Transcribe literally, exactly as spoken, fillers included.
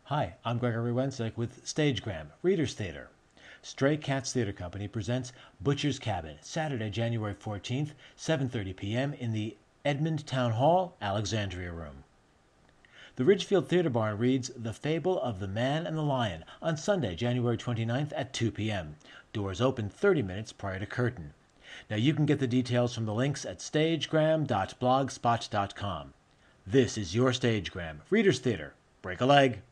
Hi, I'm Gregory Wensick with Stagegram, Reader's Theater. Stray Cats Theater Company presents Butcher's Cabin, Saturday, January fourteenth, seven thirty p.m. in the Edmond Town Hall, Alexandria Room. The Ridgefield Theater Barn reads The Fable of the Man and the Lion on Sunday, January twenty-ninth at two p.m. Doors open thirty minutes prior to curtain. Now you can get the details from the links at stagegram dot blogspot dot com. This is your Stagegram, Reader's Theater. Break a leg.